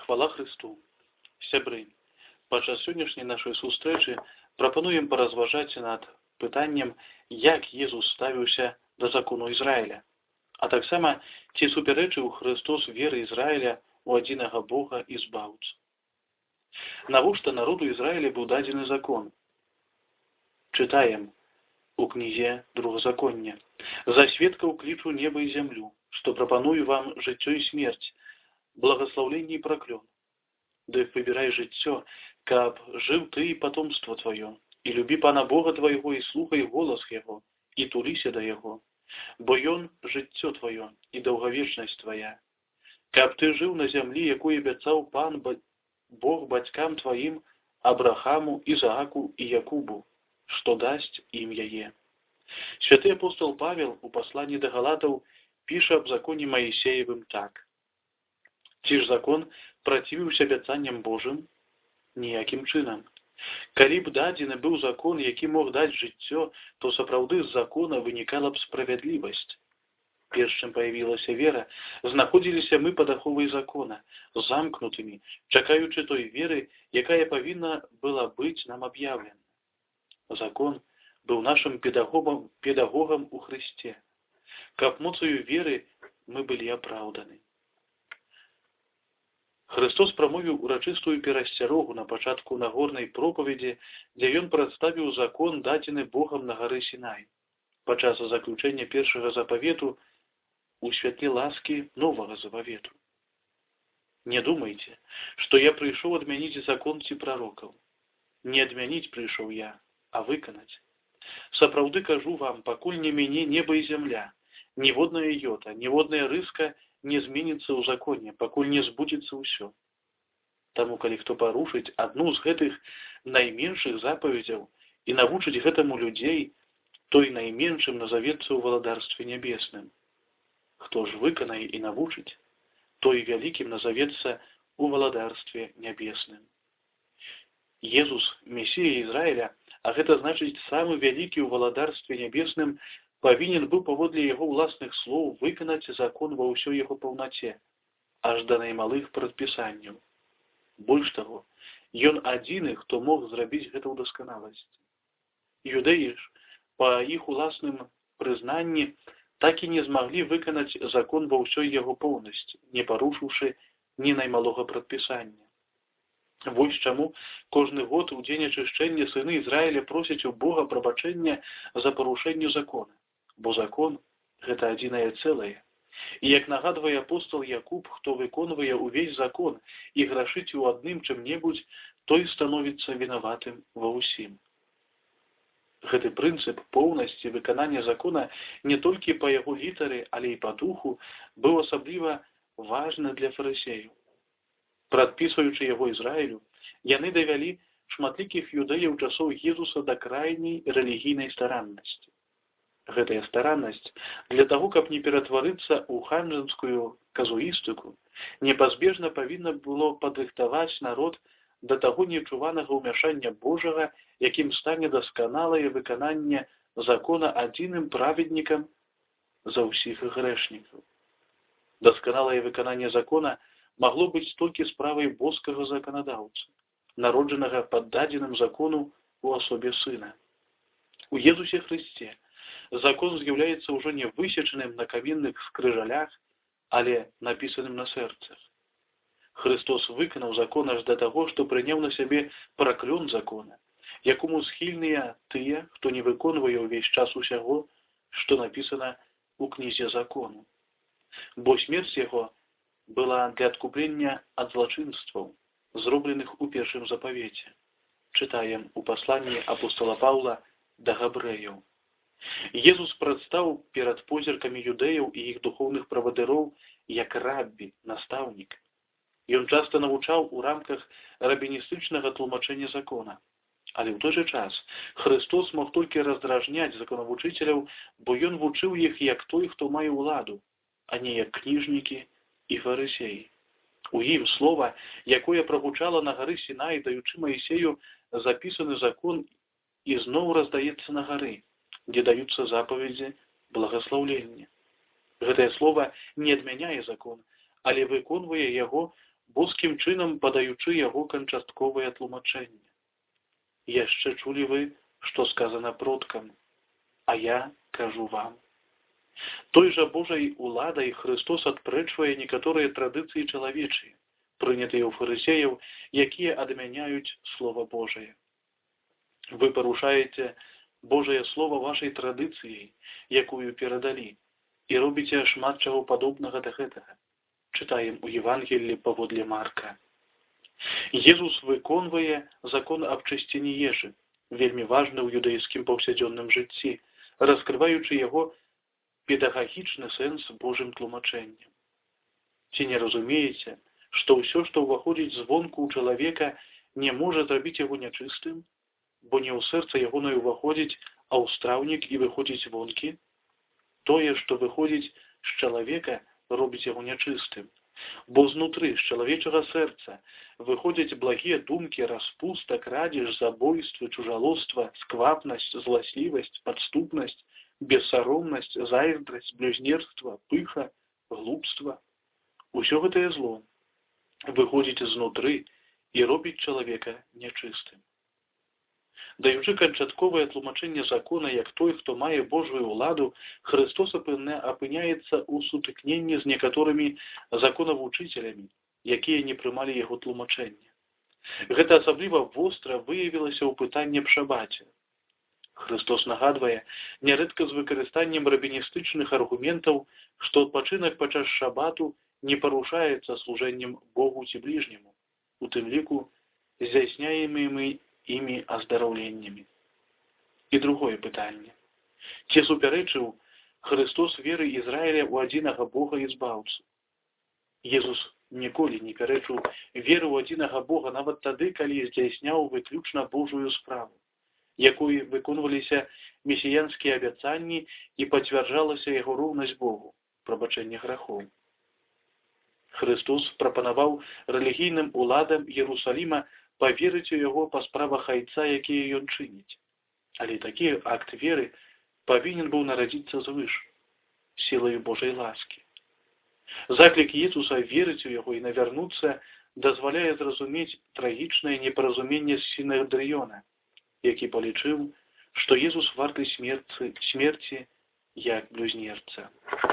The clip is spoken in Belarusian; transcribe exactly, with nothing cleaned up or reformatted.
Хвала Христу. Сябры, падчас сённяшняй нашай сустрэчы прапануем паразважаць над пытаннем, як Езус ставіўся да закону Ізраіля, а таксама ці супярэчыў Христос веры Ізраіля у адзінага Бога і збаўцу. Навошта народу Ізраіля быў дадзены закон? Чытаем у кнізе Другазаконня. «За сведкаў клічу неба і зямлю, што прапаную вам жыццё і смерць, благословленне і праклён. Дык выбірай жыццё, каб жыў ты і патомство тваё, і любі Пана Бога твайго і слухай голас Яго, і туліся да Яго, бо Ён жыццё тваё і даўгавечнасць твая. Каб ты жыў на зямлі, якую абяцаў Пан Бог бацькам тваім, Абрахаму, Ізааку і Якубу, што дасць ім яе». Святы апостол Павел у пасланні да Галатаў піша аб законе Маісеевым так. Ці ж закон працівіўся абяцанням Божым? Ніякім чынам. Калі б дадзены быў закон, які мог даць жыццё, то сапраўды з закона вынікала б справядлівасць. Перш чым паявілася вера, знаходзіліся мы пад аховай закона, замкнутымі, чакаючы той веры, якая павінна была быць нам аб'яўлена. Закон быў нашым педагогам, педагогам у Христе. Каб моцаю веры мы былі апраўданы. Христос прамовіў урачыстую перасцярогу на пачатку нагорнай пропаведзі, дзе ён прадставіў закон, дадзены Богам на гары Сінай, падчас заключэння першага запавету у святле ласкі новага запавету. Не думайце, што я прыйшоў адмяніць закон ці прарокаў. Не адмяніць прыйшоў я, а выканаць. Сапраўды кажу вам, пакуль не мяне неба і зямля, ніводная йота, ніводная рыска не зменіцца ў законе, пакуль не збудзецца ўсё. Таму, калі хто парушыць адну з гэтых найменшых запаведзяў і навучыць гэтаму людзей, той найменшым назавецца ў валадарстве нябесным. Хто ж выканае і навучыць, той вялікім назавецца ў валадарстве нябесным. Езус, Месія Ізраіля, а гэта значыць самы вялікі ў валадарстве нябесным, павінен быў паводле яго ўласных слоў выканаць закон ва ўсёй яго паўнаце, аж да наймалых прадпісанняў. Больш таго, ён адзіны, хто мог зрабіць гэта ў дасканаласці. Юдэі ж, па іх уласным прызнанні, так і не змаглі выканаць закон ва ўсёй яго поўнасці, не парушыўшы ні наймалога прадпісання. Вось чаму кожны год у дзень ачышчэння сыны Ізраіля просяць у Бога прабачэння за парушэнне закона, бо закон – гэта адзінае цэлае. І як нагадвае апостол Якуб, хто выконвае ўвесь закон і грашыць у адным чым-небудзь, той становіцца вінаватым ва ўсім. Гэты прынцып поўнасці выканання закона не толькі па яго літары, але і па духу быў асабліва важны для фарысеяў. Прадпісваючы яго Ізраілю, яны давялі шматлікіх юдэяў часоў Езуса да крайняй рэлігійнай стараннасці. Гэтая стараннасць для таго, каб не ператварыцца ў ханжанскую казуістыку, непазбежна павінна было падрыхтаваць народ да таго нечуванага ўмяшання Божага, якім стане дасканалае выкананне закона адзіным праведнікам за ўсіх грэшнікаў. Дасканалае выкананне закона магло быць толькі справай боскага заканадаўцы, народжанага пад дадзеным закону ў асобе сына. У Езусе Христе закон з'яўляецца ўжо не высечаным на каменных скрыжалях, але напісаным на сэрцах. Христос выканаў закон аж да таго, што прыняў на сябе праклён закона, якому схільныя тыя, хто не выконвае ўвесь час усяго, што напісана ў кнізе закону. Бо смерць яго была для адкуплення ад злачынстваў, зробленых у першым запавеце. Чытаем у пасланні апостола Паўла да габрэяў. Езус прадстаў перад позіркамі юдэяў і іх духоўных правадыроў як раббі, настаўнік. Ён часта навучаў у рамках рабіністычнага тлумачэння закона. Але ў той жа час Христос мог толькі раздражняць законавучыцеляў, бо ён вучыў іх як той, хто мае ўладу, а не як кніжнікі і фарысеі. У ім слова, якое прагучала на гары Сінай, даючы Маісею запісаны закон, ізноў раздаецца на гары, дзе даюцца запаведзі благаслаўлення. Гэтае слова не адмяняе закон, але выконвае яго боскім чынам падаючы яго канчатковае тлумачэнне. Яшчэ чулі вы, што сказана продкам, а я кажу вам. Той жа Божай уладай Христос адпрэчвае некаторыя традыцыі чалавечыя, прынятыя ў фарысеяў, якія адмяняюць Слова Божае. Вы парушаеце Божае Слова вашай традыцыяй, якую перадалі, і робіце шмат чаго падобнага да гэтага. Чытаем у Евангеллі паводле Марка. Езус выконвае закон аб чысціні ежы, вельмі важны ў юдаійскім паўсядзённым жыцці, раскрываючы яго педагагічны сэнс Божым тлумачэннем. Ці не разумееце, што ўсё, што ўваходзіць звонку ў чалавека, не можа зрабіць яго нячыстым, бо не ў сэрца ягонае ўваходзіць, а ў страўнік і выходзіць вонкі? Тое, што выходзіць з чалавека, робіць яго нячыстым, бо знутры, з чалавечага сэрца, выходзяць благія думкі, распуста, крадзеж, забойствы, чужалоства, сквапнасць, зласлівасць, падступнасць, бессаромнасць, зайздрасць, блюзнерства, пыха, глупства. Усё гэтае зло выходзіць знутры і робіць чалавека нячыстым. Даючы канчатковае тлумачэнне закона як той, хто мае Божую ўладу, Христос апыняецца ў сутыкненні з некаторымі законавучителямі, якія не прымалі яго тлумачэнне. Гэта асабліва востра выявілася ў пытанні аб шабаце. Христос нагадвае, нярэдка з выкарыстаннем рабіністычных аргументаў, што адпачынак падчас шабату не парушаецца служэннем Богу ці бліжняму, у тым ліку здзяйсняемымі імі аздараўленнямі. І другое пытанне. Ці супярэчыў Христос веры Ізраіля ў адзінага Бога і збаўцу? Езус ніколі не пярэчыў веры ў адзінага Бога нават тады, калі здзяйсняў выключна Божую справу, якой выконваліся месіянскія абяцанні і пацвярджалася яго роўнасць Богу, прабачэнне грахоў. Христос прапанаваў рэлігійным уладам Іерусаліма паверыць у яго па справах айца, якія ён чыніць. Але такі акт веры павінен быў нарадзіцца звыш, сілаю Божай ласкі. Заклік Езуса верыць у яго і навярнуцца дазваляе зразумець трагічнае непаразуменне Сінедрыёна, які палічыў, што Езус варты смерці, смерці як блюзнерца.